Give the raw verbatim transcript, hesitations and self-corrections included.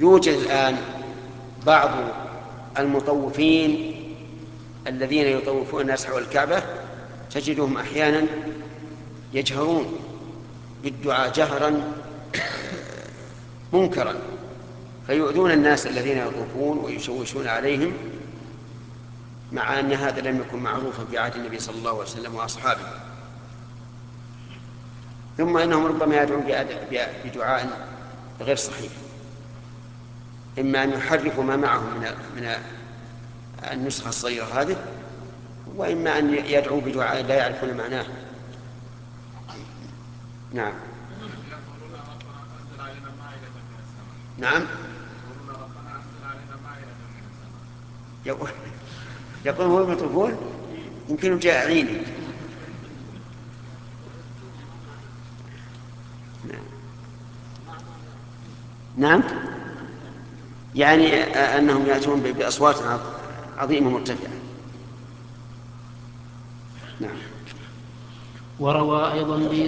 يوجد الآن بعض المطوفين الذين يطوفون الناس حول الكعبة تجدهم أحيانا يجهرون بالدعاء جهرا منكرا، فيؤذون الناس الذين يطوفون ويشوشون عليهم، مع أن هذا لم يكن معروفا في عهد النبي صلى الله عليه وسلم وأصحابه. ثم إنهم ربما يدعون بدعاء غير صحيح، إما أن يحرفوا ما معهم من من النسخة الصغيرة هذه، وإما أن يدعوا بدعاء لا يعرفون معناه. نعم. نعم. يقول يقول هو يطوفون يمكن جائعين. نعم، يعني أنهم يأتون بأصوات عظيمة مرتفعة. نعم. وروى أيضا